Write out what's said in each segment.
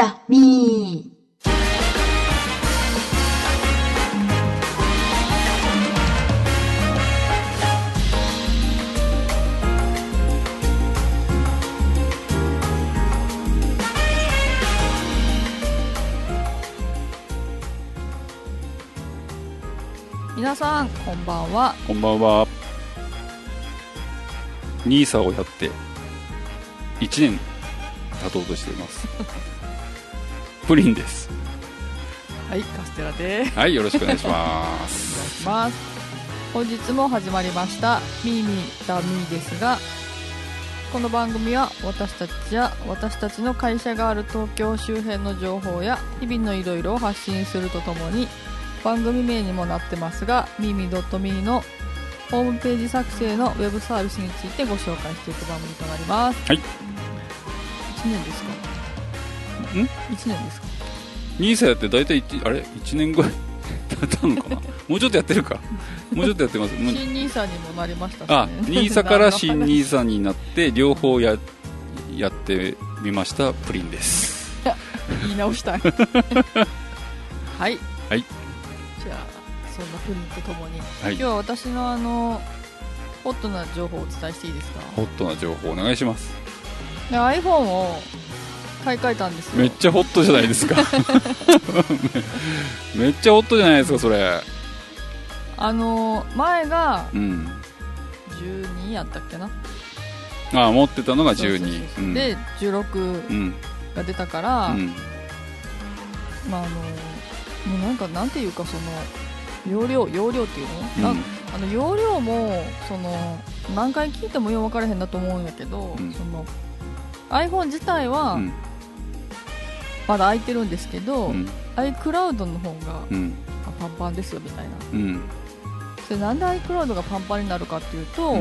たみー。 皆さんこんばんは。 こんばんは。NISA をやって1年経とうとしていますプリンです。 はい、カステラではい、よろしくお願いしまお願いすします。本日も始まりましたミーミーダミーですが、この番組は私たちや私たちの会社がある東京周辺の情報や日々のいろいろを発信するとともに、番組名にもなってますがミーミー .me のホームページ作成のウェブサービスについてご紹介していく番組となります。 はい。 1年ですかん ?1 年ですか。 NISA やって大体1年ぐらい経ったのかなもうちょっとやってるかもうちょっとやってます新 NISA にもなりましたしね。 あ、NISA から新 NISA になって両方やってみましたプリンです言い直したいはいはい。 じゃあそんなプリンとともに、 はい、 今日は私のホットな情報をお伝えしていいですか。 ホットな情報お願いします。 で iPhone を買い替えたんですよ。 めっちゃホットじゃないですかめっちゃホットじゃないですかそれ。 前がうん 12やったっけな。 あ、持ってたのが12。 そうそうそうそう、うん、で16が出たから、うん、まあもうなんていうか、その容量っていうの、うん、容量もその何回聞いてもよく分からへんだと思うんやけど、うん、その iPhone 自体はまだ空いてるんですけど、うん、iCloud の方がパンパンですよみたいな、うん、それなんで iCloud がパンパンになるかっていうと、うん、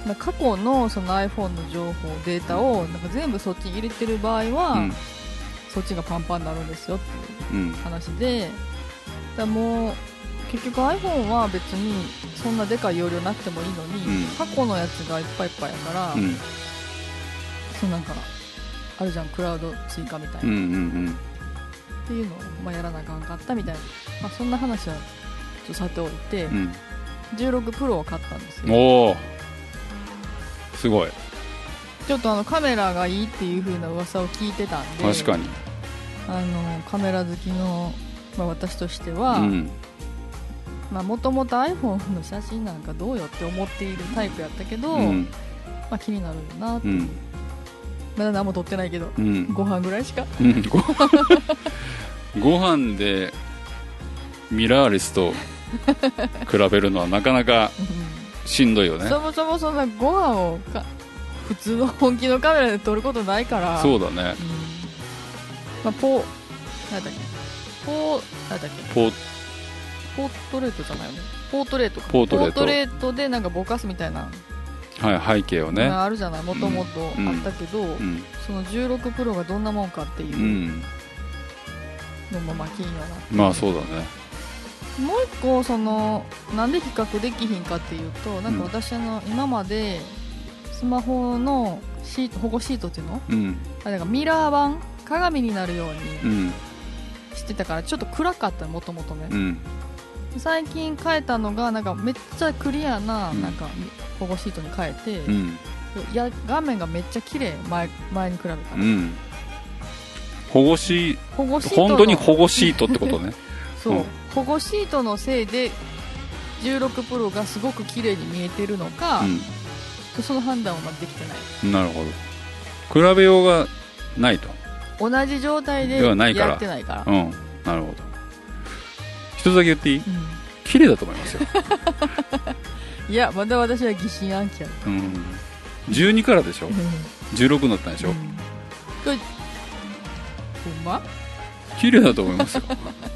過去のその iPhone の情報データをなんか全部そっちに入れてる場合は、うん、そっちがパンパンになるんですよっていう話で、だもう結局 iPhone は別にそんなでかい容量なくてもいいのに、過去のやつがいっぱいいっぱいやから、そうなんかあるじゃん、クラウド追加みたいな、っていうのをやらなあかんかったみたいな、そんな話はちょっとさておいて、16 Pro を買ったんですよ。 おー、すごい。 ちょっとカメラがいいっていう風な噂を聞いてたんで、 確かにカメラ好きの、私としては、もともと iPhone の写真なんかどうよって思っているタイプやったけど、気になるよなっていう、まだ何も撮ってないけど、ご飯ぐらいしか、 ご飯でミラーレスと比べるのはなかなかしんどいよねそもそもそんなご飯を普通の本気のカメラで撮ることないから。 そうだね、 なんだっけポートレートじゃないよね。ポートレートでなんかぼかすみたいな、 はい、背景をねあるじゃない、もともとあったけど、その16プロがどんなもんかっていうのも気にはなって、 まあそうだね。 もう一個そのなんで比較できひんかっていうと、なんか私今までスマホの保護シートっていうの、なんかミラー版鏡になるようにしてたからちょっと暗かったの、もともとね、最近変えたのがなんかめっちゃクリアな、なんか保護シートに変えて、画面がめっちゃ綺麗、前に比べたら、 保護シート本当に保護シートってことねそう、保護シートのせいで16プロがすごく綺麗に見えてるのか、その判断はできてない。 なるほど、比べようがないと、 同じ状態でやってないから。 なるほど。一つだけ言っていい？綺麗だと思いますよいや、まだ私は疑心暗鬼や。 12からでしょ16になったんでしょ、 ほんま？ 綺麗だと思いますよ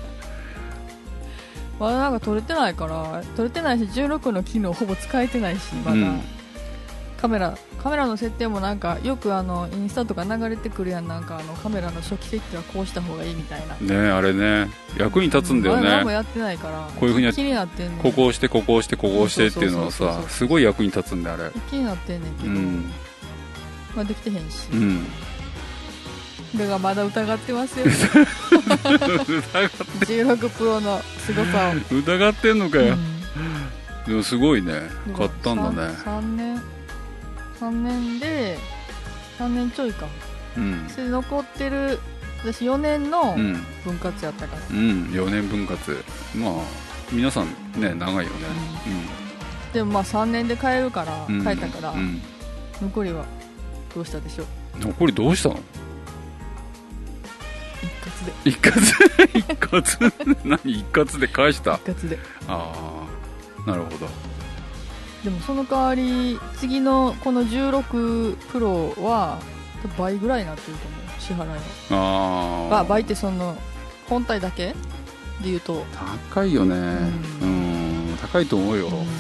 まだなんか撮れてないし、16の機能ほぼ使えてないし、まだ、カメラの設定もなんかよくインスタとか流れてくるやん、なんかカメラの初期設定はこうした方がいいみたいなね。あれね、役に立つんだよね。 何もやってないからこういう風に気になってんねん。 ここをしてここをしてここをしてっていうのはさ、すごい役に立つんだよあれ。 気になってんねんけど、できてへんし、 だからまだ疑ってますよ16プロの凄さを疑ってんのかよ、でもすごいね、買ったんだね。 3年で3年ちょいか、それ残ってる私4年の分割やったから、 4年分割、まあ皆さんね長いよね、 でもまあ3年で買えるから買えたから、残りはどうしたでしょう。 残りどうしたの？一括何一括で返した？ 一括で。 ああ、なるほど。 でもその代わり次のこの16プロは倍ぐらいになってると思う、支払いが。倍ってその本体だけで言うと高いよね。高いと思うよ、本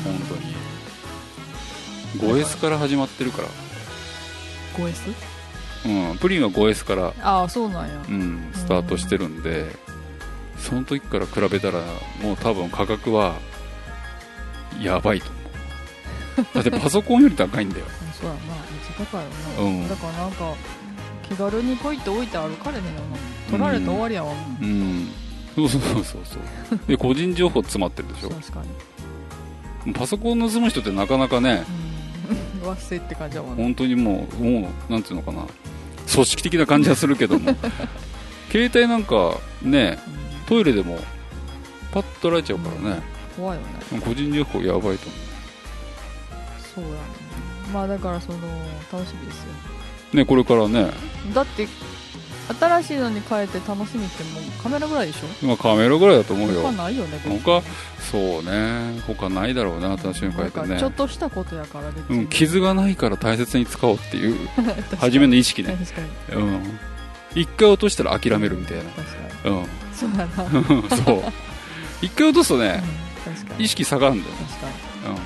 当に。5S から始まってるから。 5S？ プリンは 5S からああそうなんや、 スタートしてるんで、その時から比べたらもう多分価格はやばいと思うだってパソコンより高いんだよそうやな、めっちゃ高いよな、だからなんか気軽にポイって置いて歩かれへんよな、取られて終わりやわ、 そうで個人情報詰まってるでしょ。 確かにパソコン盗む人ってなかなかね、 忘れって感じだもんね。 本当にもうなんていうのかな、組織的な感じはするけども携帯なんかね、トイレでもパッと取られちゃうからね、 怖いよね。 個人情報やばいと思う。 そうやね。まあだからその楽しみですよね、これからね。だって新しいのに変えて楽しみってもうカメラぐらいでしょ。 まあカメラぐらいだと思うよ。 他ないよね。 そうね、他ないだろうな、新しいの変えてね。 ちょっとしたことやから別に、 傷がないから大切に使おうっていう初めの意識ね。 確かに、一回落としたら諦めるみたいな。 確かに、そうやなそう一回落とすとね、確かに意識下がるんだよ。 確かに、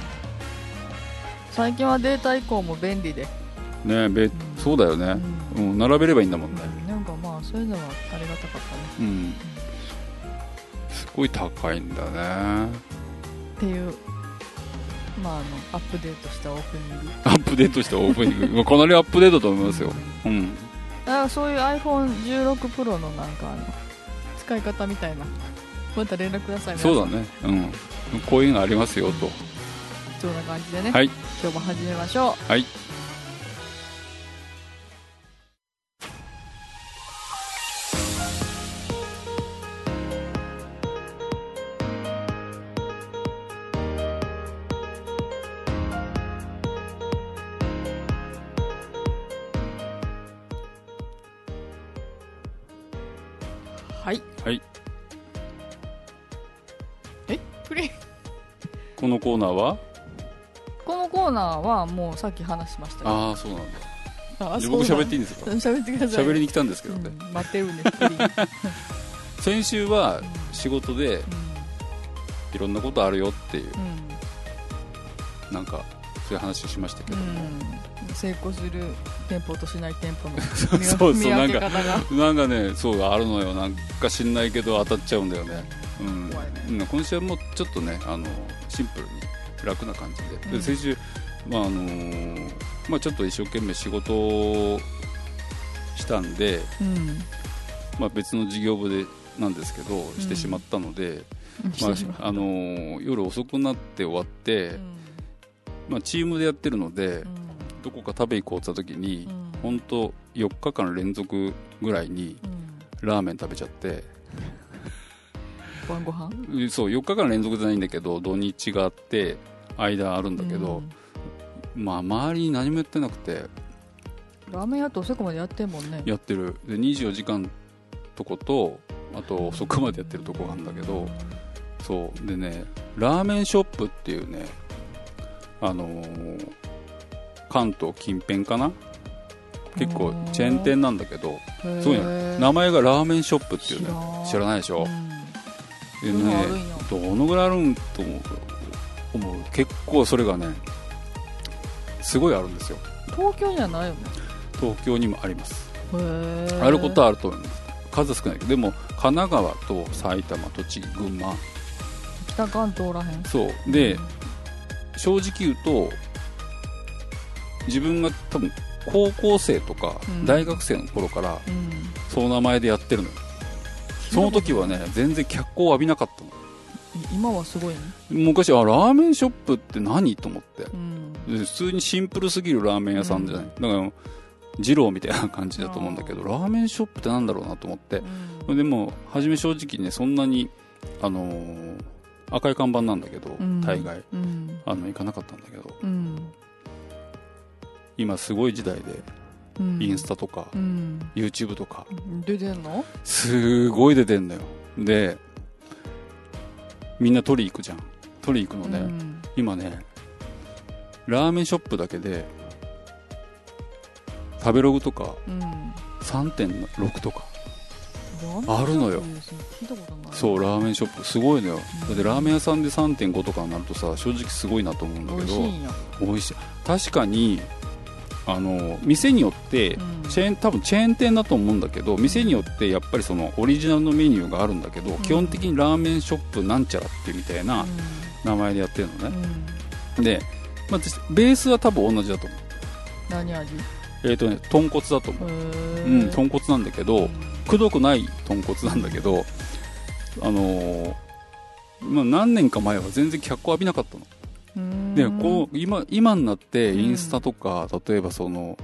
最近はデータ移行も便利でね、そうだよね、並べればいいんだもんね、 なんかまあそういうのはありがたかったね、 すごい高いんだねっていう、まあアップデートしたオープニングかなりアップデートと思いますよ、 だからそういう iPhone16 Pro のなんか使い方みたいな、また連絡ください。 そうだね、こういうのありますよと、 そんな感じでね、 はい、 今日も始めましょう。 はい、はい、 プリンこのコーナーはもうさっき話しましたけど。 ああ、そうなんだ。僕喋っていいんですか？ 喋ってください。 喋りに来たんですけどね、 待ってるんですプリン先週は仕事でいろんなことあるよっていう、なんかそういう話しましたけども、 成功する店舗としない店舗の見分け方がなんかね、そうあるのよ。なんか知んないけど当たっちゃうんだよね。今週はもうちょっとね、シンプルに楽な感じで、先週、ちょっと一生懸命仕事をしたんで、別の事業部でなんですけどしてしまったので、夜遅くなって終わって、チームでやってるので、どこか食べ行こうって言った時に、本当4日間連続ぐらいにラーメン食べちゃって、 晩ご飯？ そう、4日間連続じゃないんだけど、土日があって間あるんだけど、周りに何もやってなくて。 ラーメン屋って遅くまでやってんもんね。 やってる。で24時間とこと、あと遅くまでやってるとこがあるんだけど、そうでね、ラーメンショップっていうね、関東近辺かな、結構チェーン店なんだけど、すごいね、名前がラーメンショップっていうね。知らないでしょ。でね、どのぐらいあるんと思う。結構それがね、すごいあるんですよ。 東京にはないよね。 東京にもあります。あることはあると思います。数少ないけど、でも神奈川と埼玉、栃木、群馬、 北関東らへん。 そうで、正直言うと自分が多分高校生とか大学生の頃からその名前でやってるのよ。その時はね全然脚光を浴びなかったの。 今はすごいね。 昔ラーメンショップって何と思って、で普通にシンプルすぎるラーメン屋さんじゃない、だから二郎みたいな感じだと思うんだけど、ラーメンショップってなんだろうなと思って、でも初め正直ねそんなに赤い看板なんだけど、大概、行かなかったんだけど、今すごい時代で、インスタとか、YouTube とか出てんの？ すごい出てんだよ。でみんな取り行くじゃん。取り行くのね、今ねラーメンショップだけで食べログとか、3.6 とかあるのよ。そうラーメンショップすごいのよ。だってラーメン屋さんで 3.5 とかになるとさ正直すごいなと思うんだけど、美味しい。確かに店によって、多分チェーン店だと思うんだけど、店によってやっぱりそのオリジナルのメニューがあるんだけど、基本的にラーメンショップなんちゃらってみたいな名前でやってるのね、で、ベースは多分同じだと思う。 何味？ 豚骨だと思う。豚骨なんだけど、くどくない豚骨なんだけど、何年か前は全然脚光浴びなかったの。で今になってインスタとか、例えば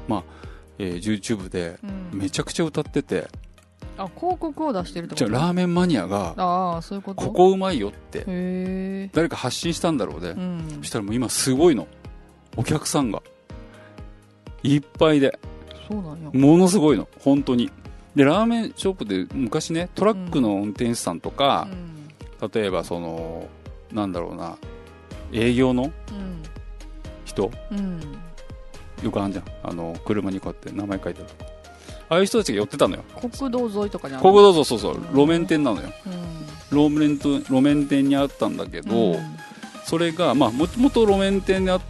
YouTube でめちゃくちゃ歌ってて、 広告を出してるってこと？ じゃあラーメンマニアがそういうこと？ ここうまいよって誰か発信したんだろうね、そしたらもう今すごいの、お客さんがいっぱいで、 そうなんや、 ものすごいの本当に。でラーメンショップで昔ねトラックの運転手さんとか、例えばなんだろうな、営業の人、よくあるじゃん、車にこうやって名前書いてあるとか、ああいう人たちが寄ってたのよ。 国道沿いとかにある？ 国道沿い、そうそう、路面店なのよ、路面店にあったんだけど、それがもともと路面店にあって、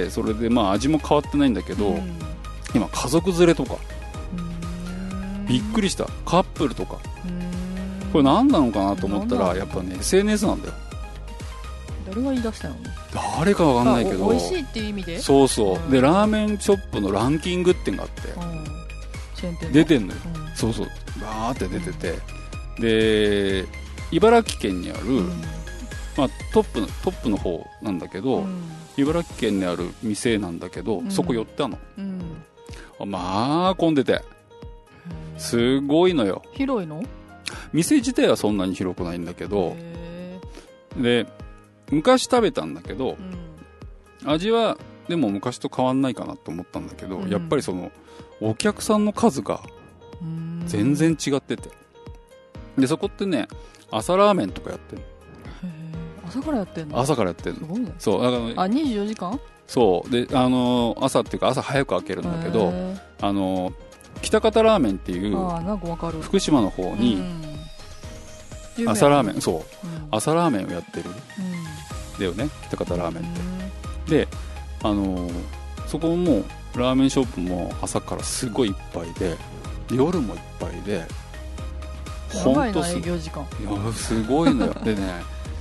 それで味も変わってないんだけど、今家族連れとか、びっくりした、カップルとか、これ何なのかなと思ったらやっぱね SNS なんだよ。 誰が言い出したの？ 誰かわかんないけど、 美味しいっていう意味で、 そうそう、でラーメンショップのランキングってのがあって、出てんのよ、そうそう、バーって出てて、で茨城県にある、トップの方なんだけど、茨城県にある店なんだけど、そこ寄ったの、混んでてすごいのよ。 広いの？ 店自体はそんなに広くないんだけど、で昔食べたんだけど、味はでも昔と変わんないかなと思ったんだけど、やっぱりお客さんの数が全然違ってて、でそこってね朝ラーメンとかやってる。 朝からやってんの？ 朝からやってるの。 すごいね。 そうだから、 24時間？ そうで朝っていうか朝早く開けるんだけど、北方ラーメンっていうなんかわかる、 福島の方に朝ラーメン、そう、朝ラーメンをやってる、だよね、北方ラーメンって。でそこもラーメンショップも朝からすごいいっぱいで、夜もいっぱいで、 本当営業時間、 いやすごいのよ。でね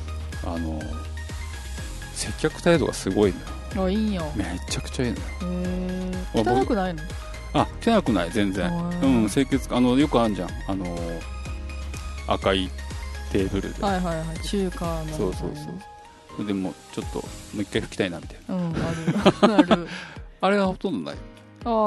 接客態度がすごいのよ。 いいんよ、 めちゃくちゃいいのよ。 汚くないの？ 汚くない、全然。清潔、よくあるじゃん、赤いテーブルで、 中華の、 そうでもちょっともう一回拭きたいなみたいな、 あるあれはほとんどない。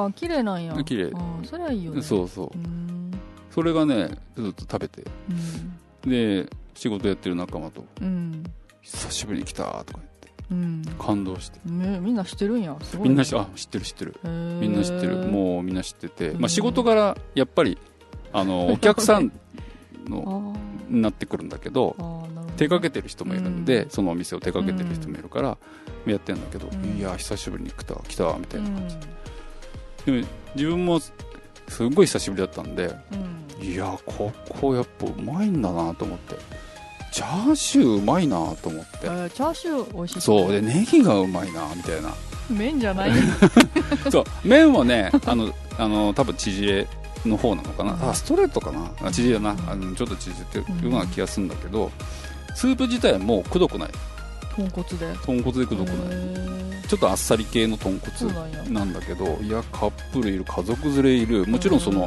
綺麗なんや。 綺麗。 それはいいよね。 そうそれがねずっと食べて、で仕事やってる仲間と、久しぶりに来たとか言って、感動して、 みんな知ってるんや。すごいね。 みんな知ってるみんな知ってる、もうみんな知ってて、仕事柄やっぱりお客さんのになってくるんだけど、手掛けてる人もいるんで、そのお店を手掛けてる人もいるからやってるんだけど、いや久しぶりに来たみたいな感じで、も自分もすごい久しぶりだったんで、いやここやっぱうまいんだなと思って、チャーシューうまいなと思って、 チャーシュー美味しい。 そうでネギがうまいなみたいな。 麺じゃないそう麺はね多分縮れの方なのかな、ストレートかな、縮れだな、ちょっと縮れてるような気がするんだけど、スープ自体もくどくない。 豚骨でくどくない、ちょっとあっさり系の豚骨なんだけど、いやカップルいる、家族連れいる、もちろん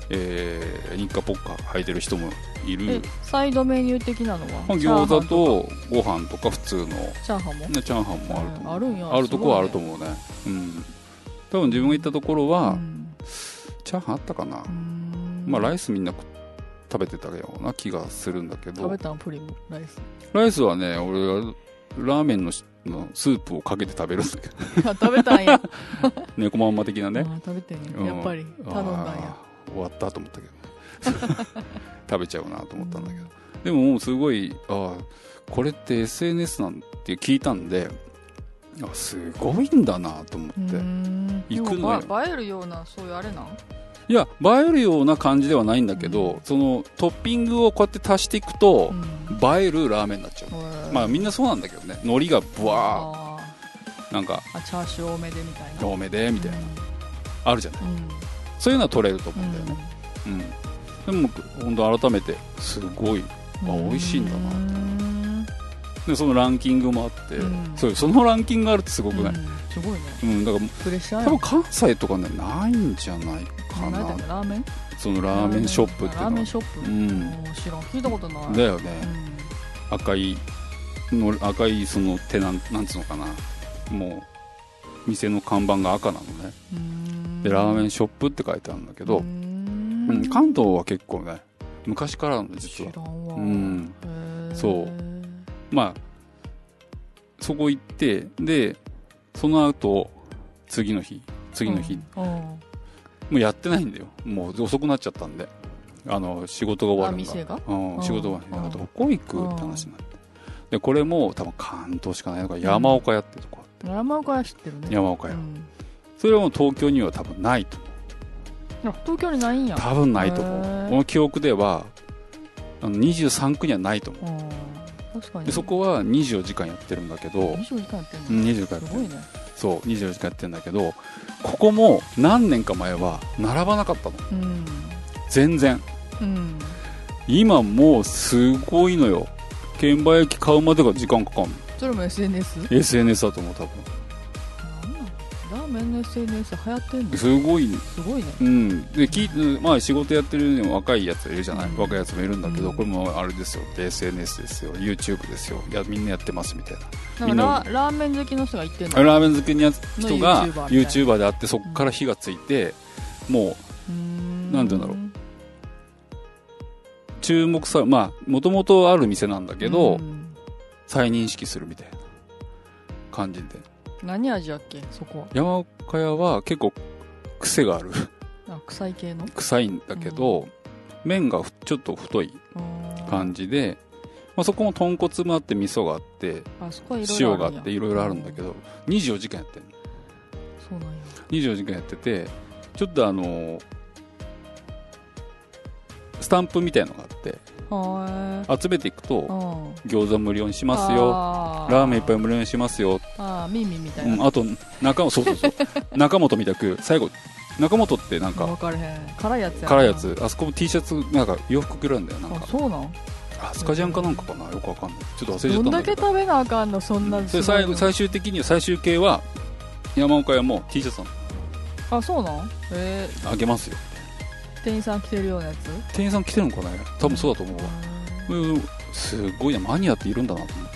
日課ポッカ履いてる人もいる。 サイドメニュー的なのは餃子とご飯とか普通のチャーハンも、 ね、チャーハンもあると思う、 あるんや、 あるとこはあると思うね、うん、多分自分が行ったところは、チャーハンあったかな、まあライスみんな食べてたような気がするんだけど。 食べたんプリムライスはね、俺はラーメンのスープをかけて食べるんだけど食べたんや猫まんま的なね。 食べてんね、やっぱり頼んだんや。 終わったと思ったけど食べちゃうなと思ったんだけど、でももうすごい、これって SNS なんて聞いたんで、すごいんだなと思って行くのよ。 映えるようなそういうあれなん？ いや、映えるような感じではないんだけど、そのトッピングをこうやって足していくと、映えるラーメンになっちゃう。まあみんなそうなんだけどね、海苔がブワーなんかチャーシュー多めでみたいな、 多めでみたいな、あるじゃない、そういうのは取れると思うんだよね、でも本当改めてすごい美味しいんだなと。でそのランキングもあって、そのランキングがあるってすごくない？ すごいね。 だからプレッシャー多分関西とかねないんじゃないかな。 ラーメン？ そのラーメンショップっていうのは。 ラーメンショップ？知らん、聞いたことない。 だよね。赤いその手なんつうのかな、もう店の看板が赤なのね。でラーメンショップって書いてあるんだけど、関東は結構ね昔からの実は。 知らんわ。 そう。まあそこ行ってでその後次の日もうやってないんだよ。もう遅くなっちゃったんで、仕事が終わるんだ。 店が？ 仕事がどこ行くって話になって、でこれも多分関東しかないのが山岡屋ってとこあって、 山岡屋知ってるね。 山岡屋、それはもう東京には多分ないと思う。 東京にないんや。 多分ないと思う。この記憶では23区にはないと思う。 確かに。 でそこは24時間やってるんだけど、 24時間やってんの ？24時間やってる。 すごいね。 そう、24時間やってるんだけど、ここも何年か前は並ばなかったの、全然、今もうすごいのよ。券売機買うまでが時間かかるの。 それも SNS だと思う。多分ラーメンの SNS 流行ってんの？ すごいね。 でまあ仕事やってる若いやついるじゃない、若いやつもいるんだけど、これもあれですよ、 SNS ですよ、 YouTube ですよ、みんなやってますみたいな。みんなラーメン好きの人が言ってんの？ ラーメン好きの人が YouTuber であって、そこから火がついて、もうなんて言うんだろう、注目さ、まあもともとある店なんだけど、再認識するみたいな感じで。 何味やっけそこは？ 山岡屋は結構癖がある。 臭い系の？ 臭いんだけど、麺がちょっと太い感じで、まあ、そこも豚骨もあって味噌があって塩があっていろいろあるんだけど、24時間やってるの。 そうなんや。 24時間やってて、ちょっとスタンプみたいのがあって集めていくと餃子無料にしますよ、ラーメン一杯無料にしますよ、 ミンミンみたいな、 あとそう中本みたく最後中本ってなんか分かれへん、辛いやつやな。 辛いやつ、あそこも T シャツなんか洋服くらいんだよ。なんかそうなん？ スカジャンかなんかかな、よくわかんない、ちょっと忘れちゃったんだけど。 どんだけ食べなあかんのそんな。 それ最終的には最終形は山岡屋も T シャツなの。 そうなん？ あげますよ。 店員さん着てるようなやつ？ 店員さん着てるのかな、多分そうだと思うわ。すごいな、マニアっているんだなと思って。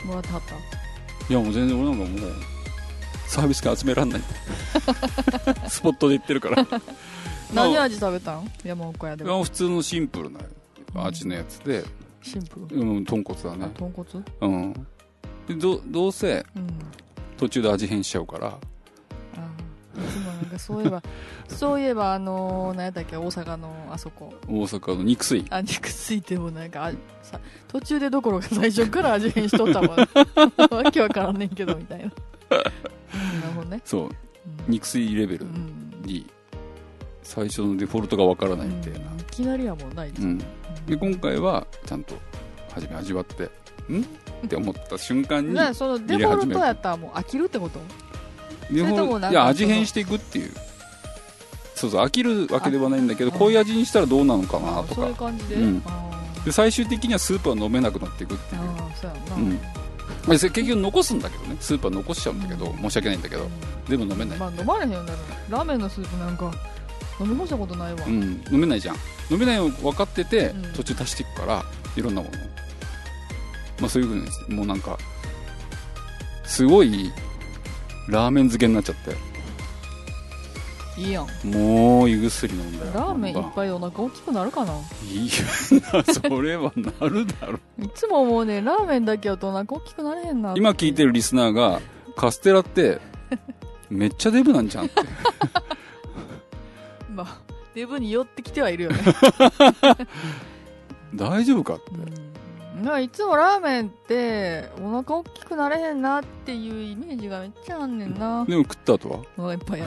もらってはった？ いやもう全然俺なんかもうサービス券集めらんないスポットで行ってるから何味食べたん？山岡屋では。 普通のシンプルな味のやつで、 シンプル？ 豚骨だね。 豚骨？ でどうせ、途中で味変しちゃうから。 なんかそういえば何やったっけ、大阪のあそこ、 大阪の肉水、 肉水ってもなんか途中でどころか最初から味変しとったわわけわからんねんけどみたいななるほどね。 そう、肉水レベルに最初のデフォルトがわからないみたいな、いきなりはもうないです、 で今回はちゃんと初め味わってって思った瞬間にそのデフォルトやったらもう飽きるってこと？ いや味変していくっていう、そう飽きるわけではないんだけど、こういう味にしたらどうなのかなとか、 そういう感じで、 で最終的にはスープは飲めなくなっていくっていう。 そうやな、 結局残すんだけどね、スープは残しちゃうんだけど、申し訳ないんだけど、でも飲めない。 飲まれへんようになる。ラーメンのスープなんか飲み干したことないわ、 飲めないじゃん。飲めないの分かってて、 うん、 途中足していくからいろんなもの、まあ、そういう風にもうなんかすごいラーメン漬けになっちゃって、 いいやん。 もう胃薬飲んだよ。 ラーメンいっぱいでお腹大きくなるかな。 いやそれはなるだろいつも思うね、ラーメンだけやとお腹大きくなれへんなって。 今聞いてるリスナーがカステラってめっちゃデブなんじゃんってまあデブに寄ってきてはいるよね大丈夫かって、 だからいつもラーメンってお腹大きくなれへんなっていうイメージがめっちゃあんねんな。 でも食った後はお腹いっぱいやね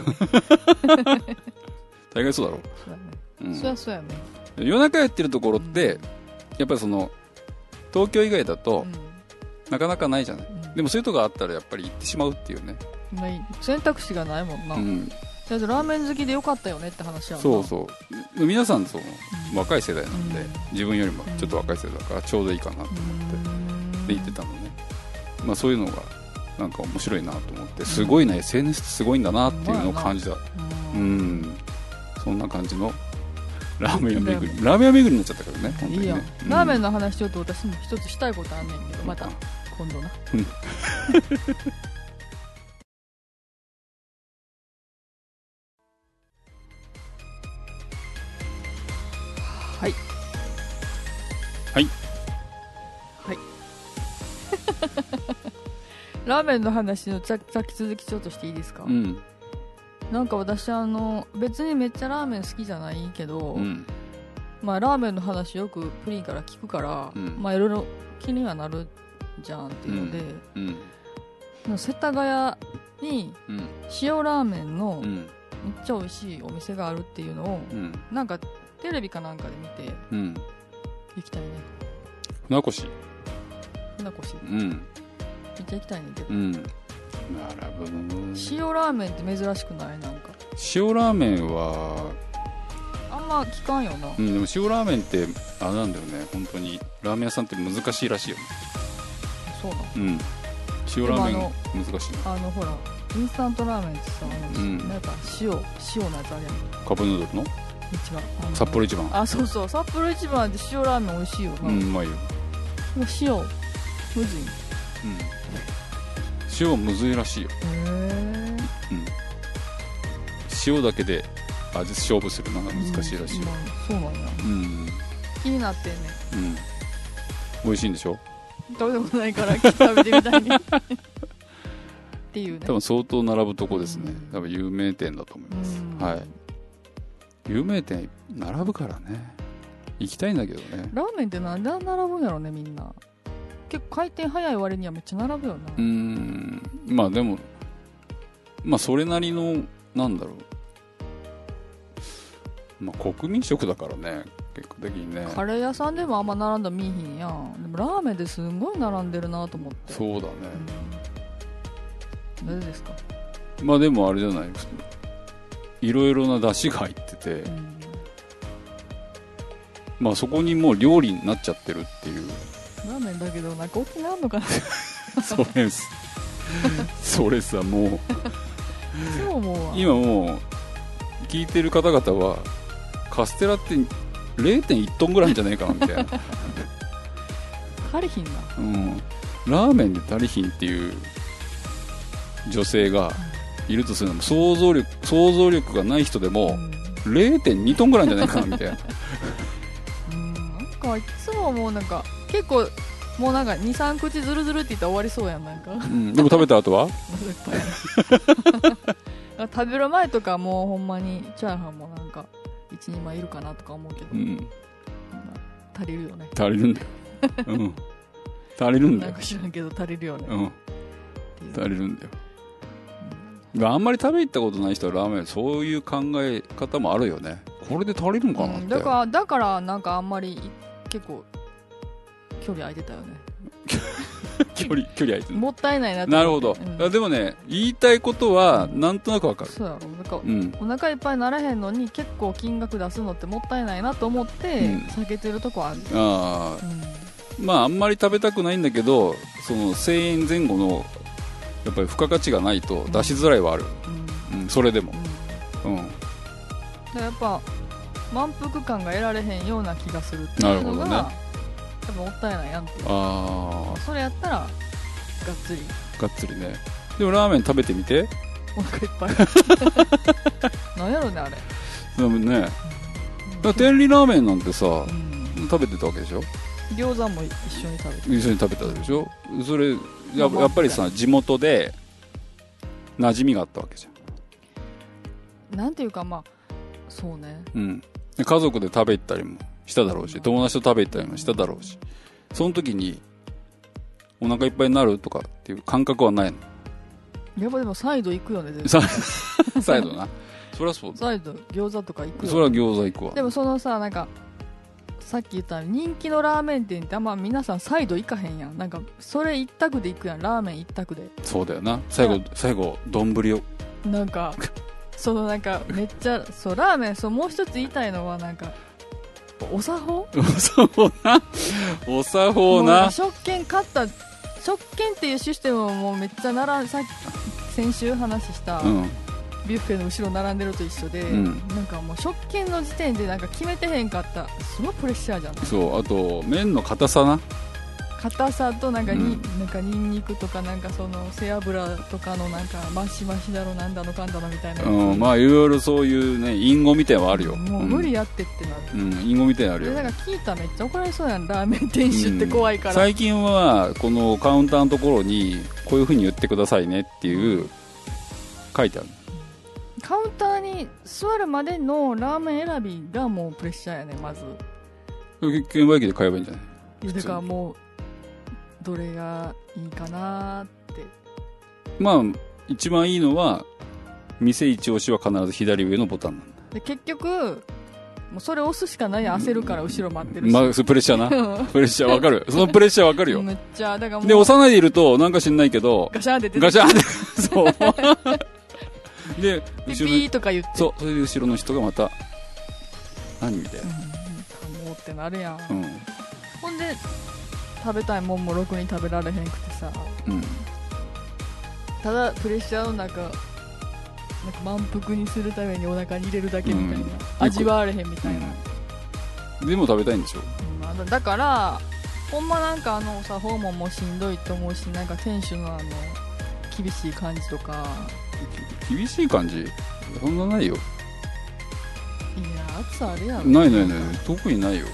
大概そうだろ。 そうやね、そりゃそうやね。 夜中やってるところって、やっぱりその東京以外だと、なかなかないじゃない、でもそういうとこがあったらやっぱり行ってしまうっていうね、 選択肢がないもんな、だってラーメン好きでよかったよねって話やんな。 そうそう、皆さんその、若い世代なんで、自分よりもちょっと若い世代だからちょうどいいかなと思ってで言ってたのね。まあそういうのがなんか面白いなと思って、すごいな、SNS ってすごいんだなっていうのを感じた。そんな感じのラーメン屋巡り、ラーメン屋巡りになっちゃったからね、本当にね。いいよ、 ラーメンの話ちょっと私も一つしたいことあんねんけど、また今度なはいはいはいラーメンの話の先続きちょっとしていいですか。なんか私別にめっちゃラーメン好きじゃないけど、まあラーメンの話よくプリンから聞くから、まあいろいろ気にはなるじゃんっていうので、世田谷に塩ラーメンのめっちゃ美味しいお店があるっていうのを、なんかテレビかなんかで見て、行きたいね。 船越めっちゃ行きたいねんけど、塩ラーメンって珍しくない？なんか塩ラーメンはあんま聞かんよな。 でも塩ラーメンってあれなんだよね、本当にラーメン屋さんって難しいらしいよね。 そうなの。 塩ラーメン難しいな。 ほらインスタントラーメンってさ、なんか塩のやつあるやん。 カップヌードルの一番札幌一番。 あ、そうそう、札幌一番で塩ラーメン美味しいよな。 うまいよ。 でも塩むずい。 塩むずいらしいよ。塩だけで味勝負するのが難しいらしいよ。 そうなんや。気になってんね。 美味しいんでしょ。 食べたことないから食べてみたいにっていうね。 多分相当並ぶとこですね。多分有名店だと思います。はい。有名店並ぶからね、行きたいんだけどね。ラーメンってなんで並ぶんやろね、みんな。結構回転早い割にはめっちゃ並ぶよな。 まあでもそれなりのなんだろう、国民食だからね、結果的にね。 カレー屋さんでもあんま並んだら見えひんやん。でもラーメンですんごい並んでるなと思って。 そうだね。 なぜですか。 でもあれじゃない、いろいろな出汁が入ってて、そこにもう料理になっちゃってるっていう。 ラーメンだけどなんか大きなるのかなそれさ、もうそう思うわ。 今もう聞いてる方々はカステラって 0.1 トンぐらいじゃないかなみたいな足りひんな。 ラーメンで足りひんっていう女性がいるとするのも、想像力がない人でも 0.2 トンぐらいじゃないかなみたいななんかいつももうなんか結構もうなんか 2,3 口ズルズルって言ったら終わりそうやん。なんか、 でも食べた後は食べる前とかもうほんまにチャーハンもなんか 1,2 枚いるかなとか思うけど、足りるよね。 足りるんだよ足りるんだよ。 なんか知らんけど足りるよね。 足りるんだよ。あんまり食べ行ったことない人はラーメンそういう考え方もあるよね。これで足りるんかなって、 だからなんかあんまり結構距離空いてたよね距離空いてる。 もったいないなって。 なるほど、でもね、言いたいことはなんとなくわかる。 そうやろ。なんか、お腹いっぱいにならへんのに結構金額出すのってもったいないなと思って避けてるとこある。あんまり食べたくないんだけど、その1000円前後のやっぱり付加価値がないと出しづらいはある。それでも、 らやっぱ満腹感が得られへんような気がするっていうのが、ね、やっぱもったいないやんって。それやったらがっつりね。でもラーメン食べてみて、 お腹いっぱいなんやろねあれ。 でもね、天理ラーメンなんてさ、食べてたわけでしょ。 餃子も一緒に食べたでしょ。それやっぱりさ、地元で馴染みがあったわけじゃん。なんていうか、まあそうね、 家族で食べ行ったりもしただろうし、友達と食べ行ったりもしただろうし、その時にお腹いっぱいになるとかっていう感覚はないの。 やっぱでもサイド行くよね、 サイドな。そりゃそうだ。 サイド餃子とか行くよ、ね、 そりゃ餃子行くわ。 でもそのさ、なんかさっき言った人気のラーメン店ってあんま皆さんサイド行かへんやん。なんかそれ一択で行くやん、ラーメン一択で。 そうだよな。最後丼をなんかそのなんかめっちゃそうラーメン、そうもう一つ言いたいのはなんかお作法お作法な。 食券買った食券っていうシステムもめっちゃ先週話した、ビュッフェの後ろ並んでると一緒で、なんかもう食券の時点でなんか決めてへんかった、すごいプレッシャーじゃん。 そう、あと麺の硬さとなんかなんかニンニクとかなんかその背脂とかのなんかマシマシだろなんだのかんだのみたいな、 まあいろいろそういうね隠語みたいなのはあるよ。 もう無理やってってなる、 隠語みたいなのあるよ。 なんか聞いたらめっちゃ怒られそうやん、ラーメン店主って怖いから、 最近はこのカウンターのところにこういう風に言ってくださいねっていう書いてある。 カウンターに座るまでのラーメン選びがもうプレッシャーやね。まず券売機で買えばいいんじゃない。 いやだからもうどれがいいかなって。 まあ一番いいのは店一押しは必ず左上のボタンなんだ。 で結局もうそれ押すしかないやん、焦るから後ろ待ってるし、 まあ、プレッシャーなプレッシャーわかる。そのプレッシャーわかるよ。 めっちゃだからもうで押さないでいるとなんか知んないけどガシャンって出てガシャンってそうでピピーとか言って、 それで後ろの人がまた何みたいな、 もうってなるやん、ほんで食べたいもんもろくに食べられへんくてさ、ただプレッシャーの中なんか満腹にするためにお腹に入れるだけみたいな、味わわれへんみたいな、 でも食べたいんでしょ、 だからほんまなんかさ訪問もしんどいと思うし、なんか店主の厳しい感じとか。 厳しい感じそんなないよ。いや暑さあれやろ。 ない特にないよ。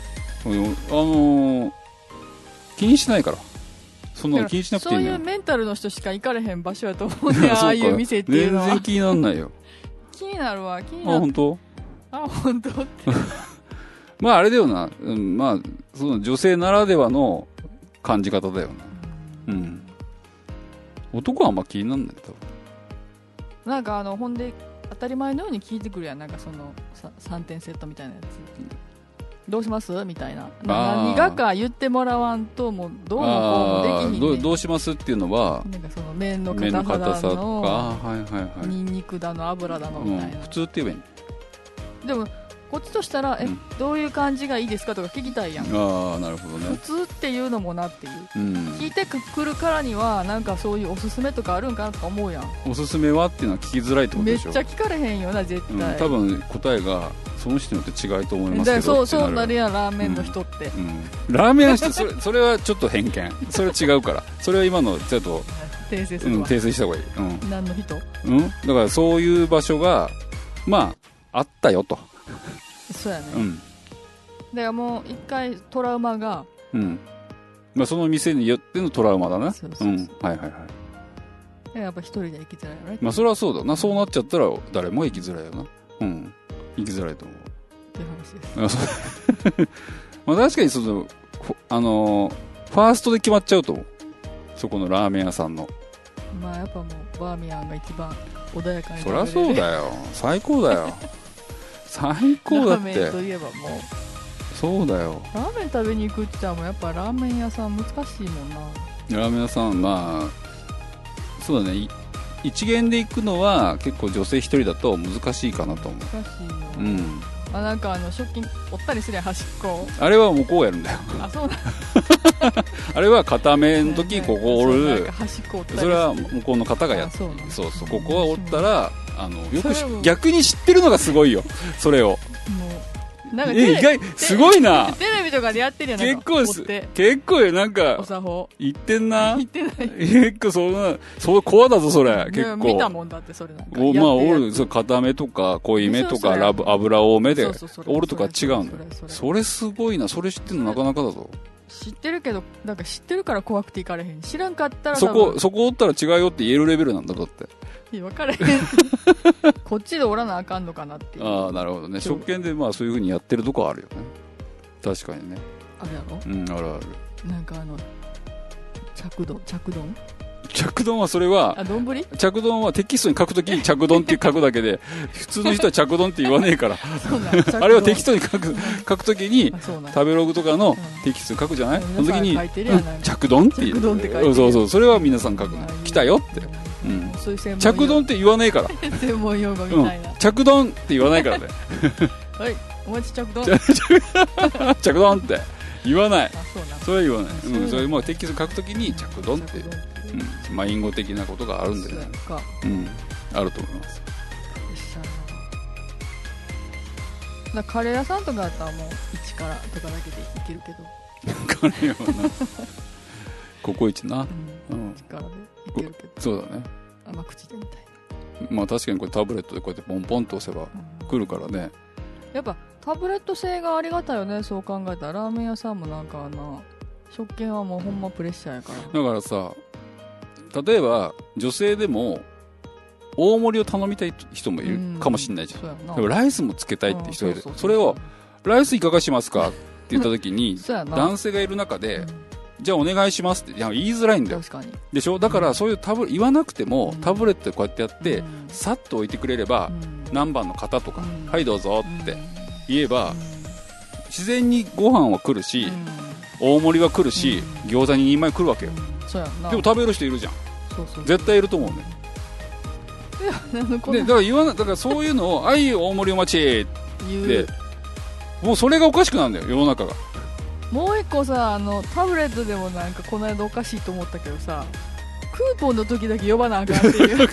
気にしないから。そんなの気にしなくていいのよ。 そういうメンタルの人しか行かれへん場所やと思うねああいう店っていうのは。 全然気にならないよ。 気になるわ、気になる。 本当本当ってまああれだよな、まあその女性ならではの感じ方だよな。男はあんま気にならない多分。なんかほんで当たり前のように聞いてくるやん、なんかその3点セットみたいなやつ、どうしますみたいな、何がか言ってもらわんともうどうもこうもできひんねん。 どうしますっていうのはなんかその麺の硬さだのニンニクだの油だのみたいな、 普通って言えばいい。 でもこっちとしたらどういう感じがいいですかとか聞きたいやん。 なるほどね。 普通っていうのもなっていう、聞いてくるからにはなんかそういうおすすめとかあるんかなとか思うやん。 おすすめはっていうのは聞きづらいってことでしょ。 めっちゃ聞かれへんよな絶対、 多分答えがその人によって違うと思いますけど。 そうなるやんラーメンの人って、 ラーメンの人それはちょっと偏見それは違うからそれは今のちょっと訂正するわ、 訂正した方がいい。 何の人、 だからそういう場所がまああったよと。 そうやね、だからもう一回トラウマが、 まあ、その店によってのトラウマだな。 やっぱ一人で行きづらいよね。 まあそれはそうだな。そうなっちゃったら誰も行きづらいよな。行きづらいと思うっていう話です。 まあ確かにそのファーストで決まっちゃうと思う、そこのラーメン屋さんの。 まあやっぱもうバーミヤンが一番穏やかに食べれる。 そりゃそうだよ、最高だよ最高だって。 ラーメンといえばもうそうだよ。 ラーメン食べに行くって言ったらもうやっぱラーメン屋さん難しいもんな。 ラーメン屋さん、まあそうだね、一元で行くのは結構女性一人だと難しいかなと思う。 難しいよ、なんか食器折ったりすりゃ端っこ、 あれはもうこうやるんだよそうなんあれは片目の時ここ折る、 端っこ折ったりそれは向こうの方がやって、そうここは折ったら逆に知ってるのがすごいよそれを。もうなんか意外すごいなテレビとかでやってるやん。 結構なんかお作法言ってんな。 言ってない。 結構それコアだぞそれ。結構見たもんだってそれなんかまあ俺固めとか濃いめとか油多めで俺とか違うんだよ。それすごいな。それ知ってんのなかなかだぞ。 知ってるけどなんか知ってるから怖くていかれへん。知らんかったらそこおったら違うよって言えるレベルなんだ。だって分かれへんこっちでおらなあかんのかなっていう。 ああなるほどね。食券でまあそういう風にやってるとこあるよね。確かにね。 あるやろ。 あるある。 なんか着丼はそれは着丼はテキストに書くときに着丼って書くだけで普通の人は着丼って言わねえからあれはテキストに書くときに食べログとかのテキスト書くじゃない。その時に着丼って言う。そうそれは皆さん書くの。来たよって。着丼って言わねえから専門用語みたいな。 着丼って言わないからねはいお待ち着丼着丼って言わない。それは言わない。それもテキスト書くときに着丼ってまあ隠語的なことがあるんでね。あると思います。 カレー屋さんとかだったらもう1からとかだけでいけるけどカレーはなココイチな、 1からでいけるけど。 そうだね。 甘口でみたいな。 まあ確かにこれタブレットでこうやってポンポンと押せば来るからね。 やっぱタブレット製がありがたいよね。そう考えたらラーメン屋さんもなんか食券はもうほんまプレッシャーやから。 だからさ、例えば女性でも大盛りを頼みたい人もいるかもしれないじゃん。でもライスもつけたいって人がいる。それをライスいかがしますかって言った時に男性がいる中で、じゃあお願いしますって言いづらいんだよ。でしょ。だからそういう言わなくてもタブレットでこうやってやってさっと置いてくれれば、何番の方とかはいどうぞって言えば自然にご飯は来るし、大盛りは来るし、餃子に2枚来るわけよ。でも食べる人いるじゃん。絶対いると思うんだよ。でだから言わない。だからそういうのをあい大盛りお待ちってもうそれがおかしくなるんだよ世の中が。 もう一個さタブレットでもなんかこの間おかしいと思ったけどさ、クーポンの時だけ呼ばなあかんっていう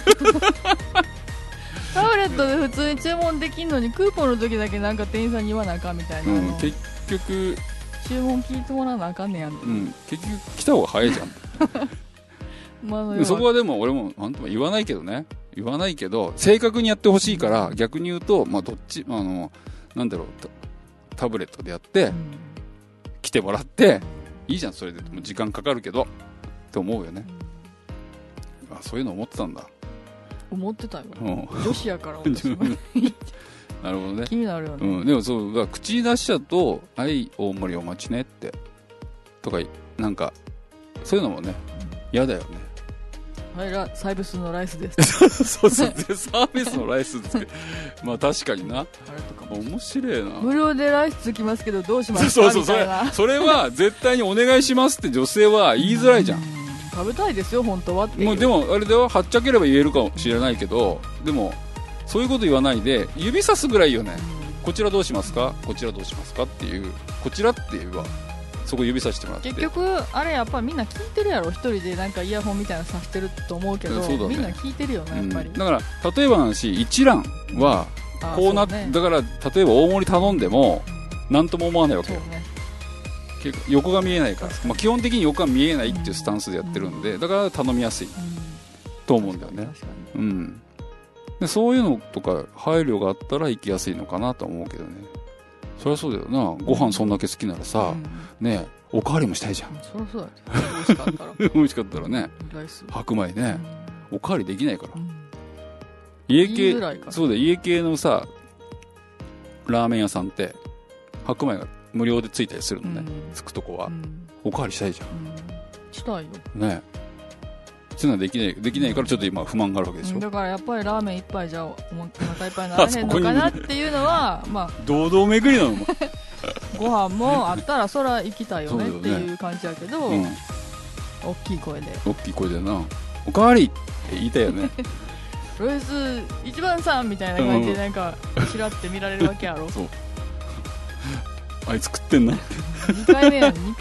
タブレットで普通に注文できんのにクーポンの時だけなんか店員さんに言わなあかんみたいな、 結局注文聞いてもらわなあかんねやん、 結局来た方が早いじゃんそこはでも俺もなんとも言わないけどね。言わないけど正確にやってほしいから、逆に言うとどっちなんだろうタブレットでやって、来てもらっていいじゃん。それでも時間かかるけどって思うよね。そういうの思ってたんだ。 思ってたよ、女子やから私もなるほどね。 気になるよね、 でもそうだ口に出しちゃうとはい大盛りお待ちねってとかなんかそういうのもね嫌だよね。 はい、サービスのライスですそうサービスのライスですまあ確かにな。あれとか面白いな。 無料でライスつきますけどどうしますかみたいな。 それは絶対にお願いしますって女性は言いづらいじゃん。 食べたいですよ本当はっていう。 もうでもあれでははっちゃければ言えるかもしれないけど、でもそういうこと言わないで指さすぐらいよね。こちらどうしますか、こちらどうしますかっていう、こちらって言えばそこ指さしてもらって。 結局あれやっぱみんな聞いてるやろ。一人でなんかイヤホンみたいなのさしてると思うけど、みんな聞いてるよねやっぱり、 だから例えばの話一覧はこうなって、だから例えば大盛り頼んでも何とも思わないわけよ、結構横が見えないから、基本的に横が見えないっていうスタンスでやってるんで、だから頼みやすい、と思うんだよね。でそういうのとか配慮があったら行きやすいのかなと思うけどね。そりゃそうだよな。ご飯そんだけ好きならさ、ねおかわりもしたいじゃん。 そりゃそうだよ。美味しかったら美味しかったらね、白米ね、おかわりできないから、家系そうだよ。家系のさラーメン屋さんって白米が無料でついたりするのね、つくとこは、おかわりしたいじゃん、 したいよね。そういうのはできないからちょっと今不満があるわけでしょ。 だからやっぱりラーメン一杯じゃお腹いっぱいにならへんのかなっていうのは堂々巡りなのご飯もあったらそら行きたいよねっていう感じやけど、大きい声でなおかわりって言いたいよねロイス一番さんみたいな感じでなんかちらって見られるわけやろそうあいつ食ってんな 2回目やなっていう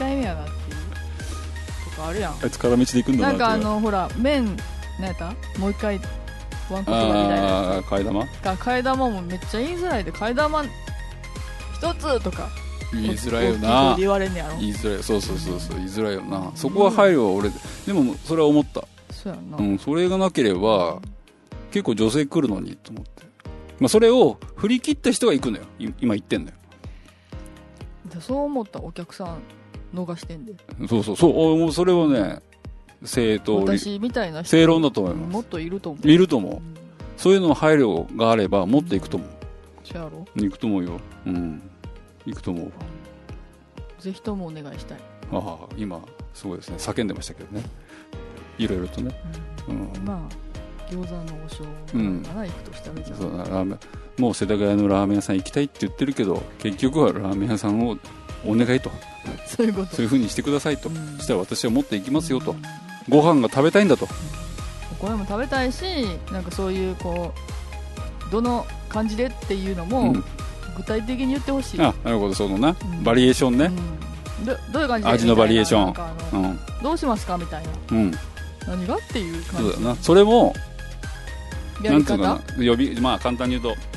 とかあるやん。 あいつ絡道で行くんだな。 なんかほら麺何やったもう一回ワンコそばみたいなやつ替え玉替え玉もめっちゃ言いづらいで、替え玉一つとか言いづらいよ大きいな。 声で言われんねやろ。 言いづらい。そう言いづらいよな。そこは配慮は俺でもそれは思った。 そうやんな。 それがなければ結構女性来るのにと思って、それを振り切った人が行くのよ。今言ってんのよ。 そう思ったお客さん逃してんで。 そうもうそれはね、 私みたいな人正論だと思います。 もっといると思う。 いると思う。そういうの配慮があればもっと行くと思う。 そうやろ。 行くと思うよ。行くと思う。 ぜひともお願いしたい。 今すごいですね、叫んでましたけどね、いろいろとね。 まあ餃子の王将かな、行くとしたらじゃあそうラーメン、もう世田谷のラーメン屋さん行きたいって言ってるけど、結局はラーメン屋さんをお願いと、 そういう風にしてくださいと、したら私は持っていきますよと、ご飯が食べたいんだと、 お米も食べたいし、なんかそういうこうどの感じでっていうのも、具体的に言ってほしい。 なるほど、そのな、バリエーションね、 どういう感じで味のバリエーション、 どうしますかみたいな、何がっていう感じ。 そうだな。それもやり方、 なんていうかな、簡単に言うと、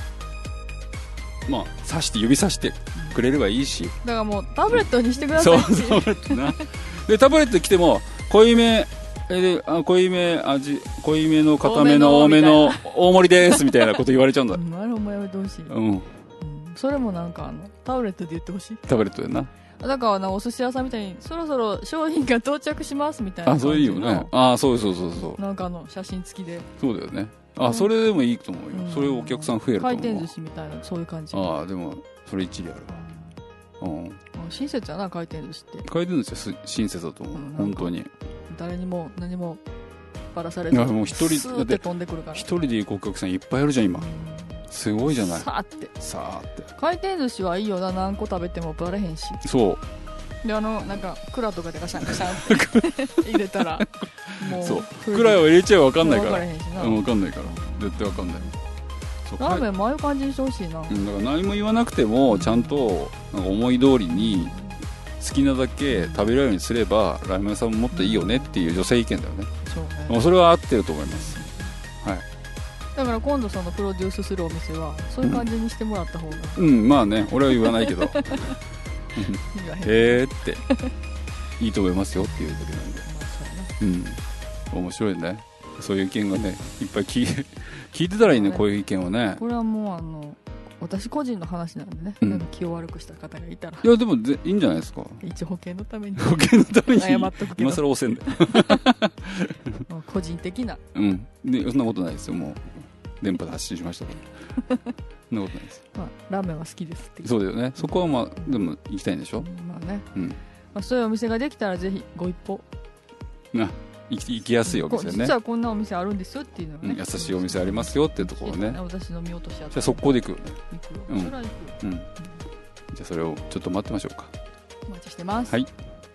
指さしてくれればいいし、 だからもうタブレットにしてくださいって。 そうタブレットな。でタブレット来ても濃いめの固めの多めの大盛りですみたいなこと言われちゃうんだ。 あれお前やめてほしい。それもなんかタブレットで言ってほしい。 タブレットでな。 だからお寿司屋さんみたいにそろそろ商品が到着しますみたいな感じの。 そういうよね。そうなんか写真付きで。 そうだよね。それでもいいと思うよ。それお客さん増えると思う。 回転寿司みたいな、そういう感じ。 でもそれ一理あるわ。 親切やな、回転寿司って。 回転寿司は親切だと思う、本当に。 誰にも何もばらされず、 もう一人で飛んでくるから。 一人で行くお客さんいっぱいいるじゃん今。すごいじゃない。 さーって 。 回転寿司はいいよな、何個食べてもバレへんし。 そう。 でなんか蔵とかでガシャンガシャンって入れたらもうそう蔵を入れちゃ分かんないから。 分からへんしな。 分かんないから絶対分かんない。 ラーメンもああいう感じにしてほしいな。だから何も言わなくてもちゃんとなんか思い通りに好きなだけ食べられるようにすればラーメン屋さんももっといいよねっていう女性意見だよね。そうね。それは合ってると思います。はい。 だから今度そのプロデュースするお店はそういう感じにしてもらった方が。 まあね、俺は言わないけど。っていいと思いますよっていうだけなんで。面白いね。そういう意見がねいっぱい聞いてたらいいね、こういう意見をね。これはもう私個人の話なんでね、なんか気を悪くした方がいたら。 いやでもいいんじゃないですか。 一応保険のために。 保険のために謝っとくけど。 今更押せんだよ。 個人的な。 でそんなことないですよ。もう電波で発信しましたから。そんなことないです。 ラーメンは好きですって。 そうだよね。そこはでも行きたいんでしょ。 そういうお店ができたらぜひご一報。 行きやすいお店ね。 実はこんなお店あるんですよっていうのね。 優しいお店ありますよっていうところね。 私の見落としあった。 じゃあ速攻で行くよね。 行くよ。それは行くよ。 じゃあそれをちょっと待ってましょうか。 お待ちしてます。 はい。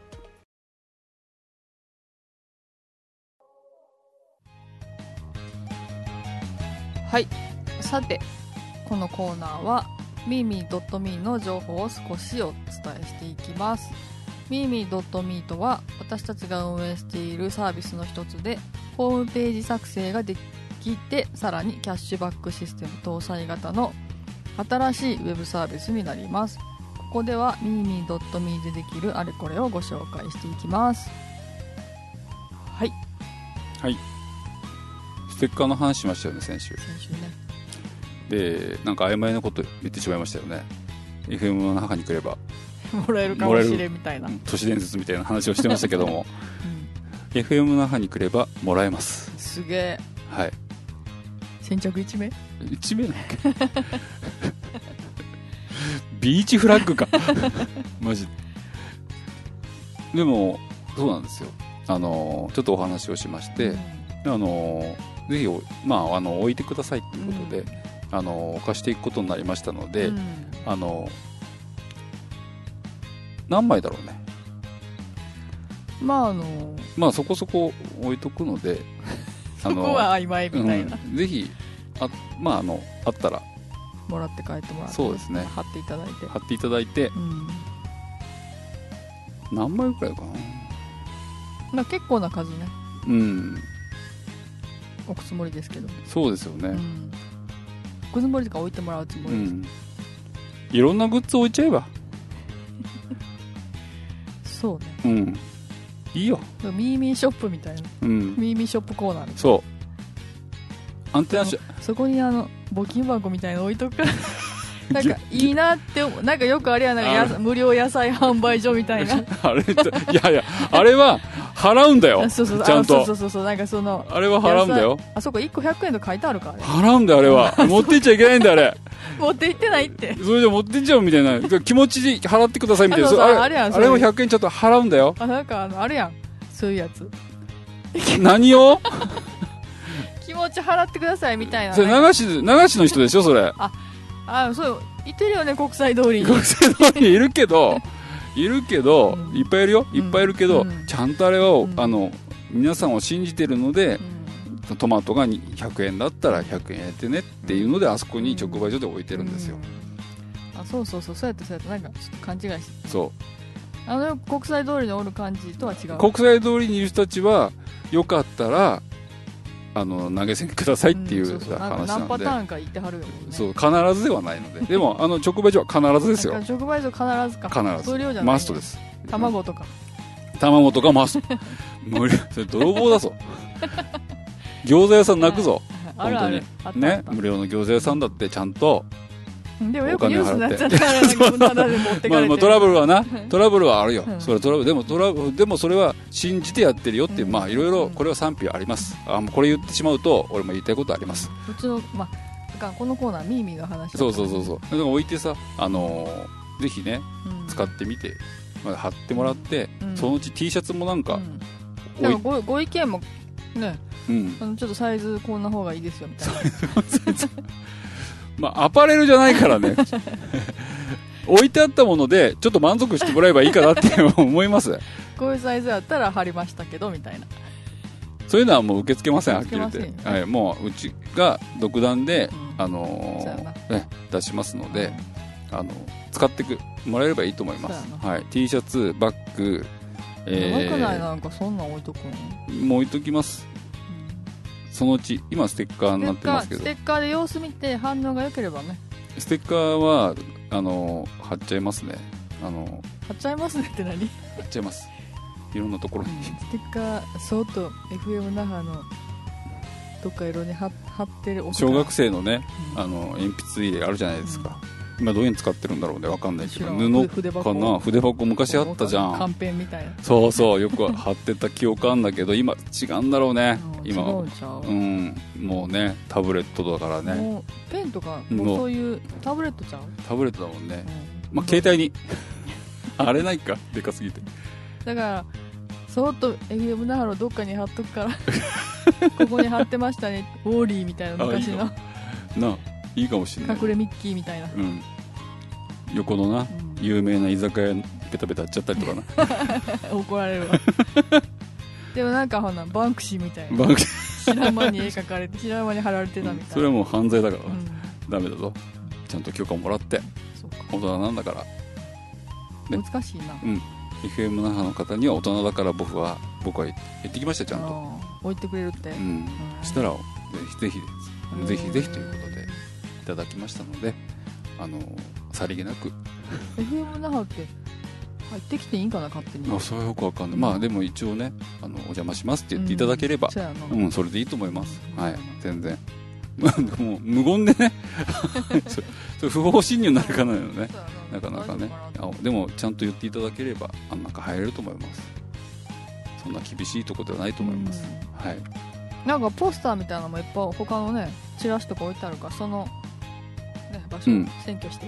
はい。さてこのコーナーはmimi.me の情報を少しお伝えしていきます。mimi.me とは私たちが運営しているサービスの一つで、ホームページ作成ができて、さらにキャッシュバックシステム搭載型の新しいウェブサービスになります。ここでは mimi.me でできるあれこれをご紹介していきます。はい。 ステッカーの話しましたよね、先週ね。でなんか曖昧なこと言ってしまいましたよね。 FM の中に来ればもらえるかもしれんみたいな都市伝説みたいな話をしてましたけども、FM の中に来ればもらえます。 すげえ。 はい。 先着1名 1名なわけビーチフラッグかマジでもそうなんですよ。ちょっとお話をしまして、ぜひ置いてくださいということで、貸していくことになりましたので、何枚だろうね。そこそこ置いとくのでそこは曖昧みたいな、 ぜひあったらもらって帰ってもらって、 そうですね、 貼っていただいて、何枚ぐらいかな。 結構な数ね。 置くつもりですけど。 そうですよね、 置くつもりとか置いてもらうつもりです、 いろんなグッズ置いちゃえばそうね、 いいよ。 ミーミーショップみたいな、ミーミーショップコーナー、 そうアンテナショそこに募金箱みたいなの置いとくからなんかいいなってなんかよくあれやなんか無料野菜販売所みたいなあれいやあれは払うんだよそうちゃんとそうなんかそのあれは払うんだよ。 あそこ1個100円と書いてあるから払うんだよあれは持っていっちゃいけないんだあれ持っていってないってそれじゃ持っていっちゃうみたいな気持ちで払ってくださいみたいなあれは100円ちゃんと払うんだよ。 なんかあるやんそういうやつ何を気持ち払ってくださいみたいな。 それ流しの人でしょそれ。 そう言ってるよね国際通りに。 国際通りにいるけど、いっぱいいるよ、いっぱいいるけど、ちゃんとあれは、皆さんを信じてるので、トマトが100円だったら100円やってねっていうのであそこに直売所で置いてるんですよ。 そうやってなんかちょっと勘違いして。 そう。 国際通りにおる感じとは違う。 国際通りにいる人たちはよかったら投げ銭くださいっていう話なんで、 何パターンか言ってはるよね。 そう必ずではないのででも直売所は必ずですよ。 直売所必ずか。 必ず無料じゃない、 マストです。 卵とかマスト無料それ泥棒だぞ餃子屋さん泣くぞ本当にね。無料の餃子屋さんだってちゃんとでもよくニュースになっちゃったらタダで持ってかれてトラブルはあるよ、それでもそれは信じてやってるよっていう、いろいろこれは賛否あります。これ言ってしまうと俺も言いたいことあります。 うちのこのコーナーミーミーが話してそうだから置いてさぜひね、使ってみて貼ってもらって、そのうち T シャツもなんか、 ご意見もね、ちょっとサイズこんな方がいいですよみたいなアパレルじゃないからね置いてあったものでちょっと満足してもらえばいいかなって思いますこういうサイズだったら貼りましたけどみたいな、 そういうのはもう受け付けませんはっきり言って、もううちが独断で、出しますので、使ってもらえればいいと思います。T シャツバッグ長くないなんかそんなん置いとくの？ もう置いときます。そのうち今ステッカーになってますけど、 ステッカーで様子見て反応が良ければね。 ステッカーは貼っちゃいますね。 貼っちゃいますねって何？ 貼っちゃいます。いろんなところに、 ステッカーそっと FM 那覇のどっか色に貼ってる。 小学生のね、鉛筆入れあるじゃないですか。今どういうの使ってるんだろうね、分かんないけど、布かな、筆箱昔あったじゃん、 カンペンみたいな。 そうよく貼ってた記憶あんだけど今違うんだろうね。今もうねタブレットだからね。 もうペンとかもうそういうタブレットちゃう？ タブレットだもんね。携帯にあれないか、でかすぎて。 だからそっと FM 那覇のどっかに貼っとくからここに貼ってましたねウォーリーみたいな昔のいいかもしれない。 隠れミッキーみたいな、 横のな、有名な居酒屋ペタペタやっちゃったりとかな怒られるわでもなんかほんなバンクシーみたいな白間に絵描かれて白間に貼られてたみたいな、 それはもう犯罪だから、ダメだぞ。ちゃんと許可もらって大人なんだから、 難しいな。 FM 那覇の方には大人だから僕は言ってきました。ちゃんと置いてくれるって、 したらぜひということでいただきましたので、さりげなく FM 那覇って入ってきていいんかな勝手に。 それはよくわかんない。でも一応ねお邪魔しますって言っていただければ、それでいいと思います。全然もう無言でねそれ不法侵入になるかなよね、なかなかね。でもちゃんと言っていただければ中入れると思います。そんな厳しいところではないと思います。 なんかポスターみたいなのもいっぱい他のねチラシとか置いてあるから、その、場所を占拠して、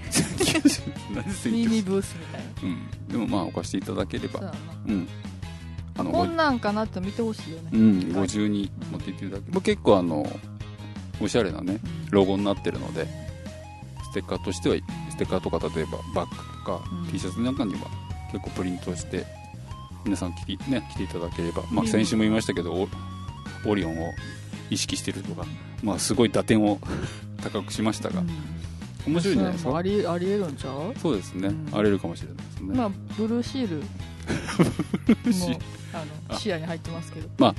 ミニブースみたいな、 でも置かせていただければ、 こんなんかなって見てほしいよね。 ご自由に持っていっていただければ、結構おしゃれなねロゴになってるので、ステッカーとしてはステッカーとか例えばバッグとか、T シャツなんかには結構プリントして皆さん着ていただければ、先週も言いましたけどオリオンを意識してるとか、すごい打点を高くしましたが、面白いんじゃないですか。 ありえるんちゃう？ そうですね、ありえるかもしれないですね。 ブルーシールも視野に入ってますけど、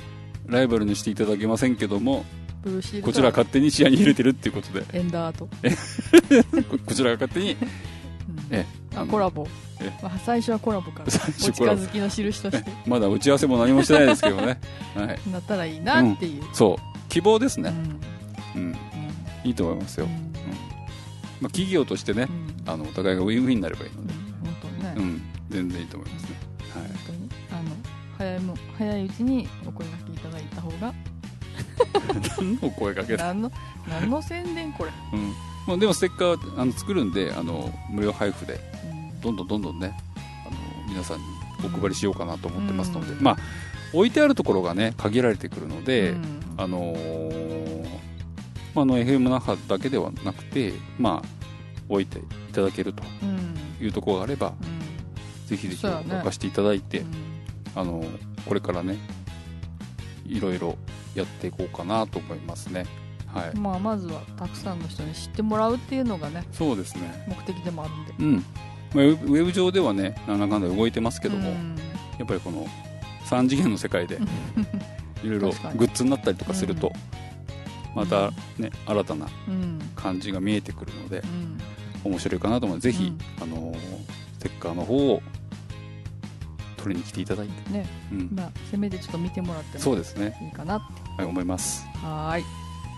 ライバルにしていただけませんけども、 ブルーシールこちら勝手に視野に入れてるっていうことでエンダーとこちらが勝手に、 コラボ、最初はコラボから最初お近づきの印としてまだ打ち合わせも何もしてないですけどね、はい、 なったらいいなっていう、 そう希望ですね、いいと思いますよ、企業としてね、お互いがウィンウィンになればいいので、 本当にね、 全然いいと思いますね、 本当に早いうちにお声掛けいただいた方が何の声掛けだ、 何の宣伝これ、 でもステッカー作るんで無料配布で、どんどんね皆さんにお配りしようかなと思ってますので、置いてあるところがね限られてくるので、FM 那覇だけではなくて、置いていただけるというところがあれば、ぜひぜひ置かせていただいて、これからねいろいろやっていこうかなと思いますね。はい、 まずはたくさんの人に知ってもらうっていうのがね、 そうですね、 目的でもあるんで、 ウェブ上ではねなんだかんだ動いてますけども、やっぱりこの3次元の世界でいろいろグッズになったりとかすると、またね新たな感じが見えてくるので、面白いかなと思うので、ぜひ、ステッカーの方を取りに来ていただいてね、 せめてちょっと見てもらってもいいかなって思います。 はい。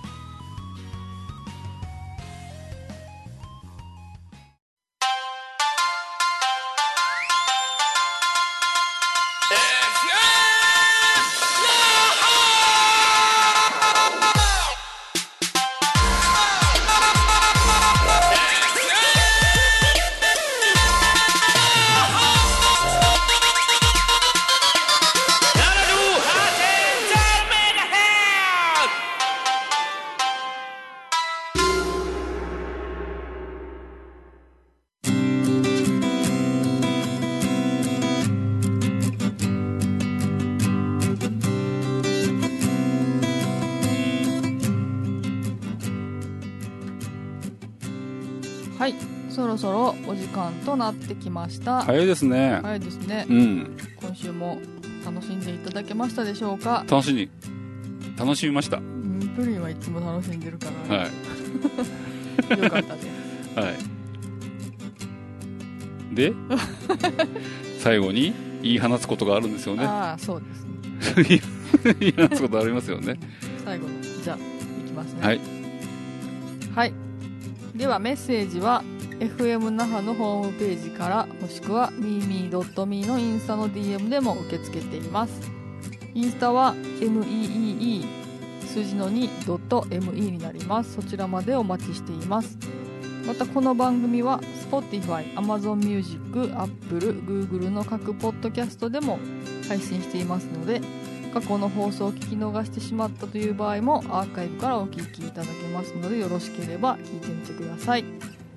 はい、そろそろお時間となってきました。 早いですね。 早いですね。今週も楽しんでいただけましたでしょうか。 楽しみました。 プリンはいつも楽しんでるから、 はい、 よかったです。 はい。で最後に言い放つことがあるんですよね。 そうですね。 言い放つことありますよね。 最後のじゃあいきますね。 はい。 はい。ではメッセージは FM 那覇のホームページから、もしくは mimi.me のインスタの DM でも受け付けています。インスタは meee 数字の 2.me になります。そちらまでお待ちしています。またこの番組は Spotify、Amazon Music、Apple、Google の各ポッドキャストでも配信していますので、過去の放送を聞き逃してしまったという場合もアーカイブからお聞きいただけますので、よろしければ聞いてみてください。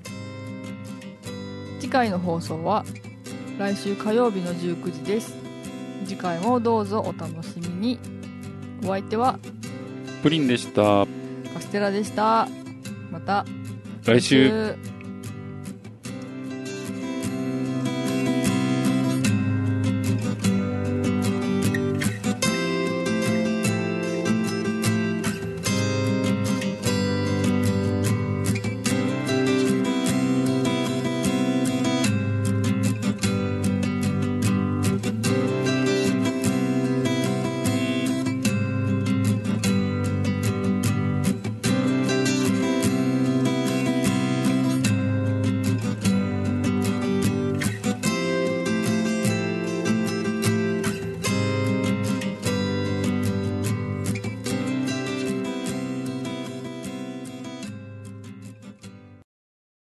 次回の放送は来週火曜日の19時です。次回もどうぞお楽しみに。お相手はプリンでした。 カステラでした。また来週。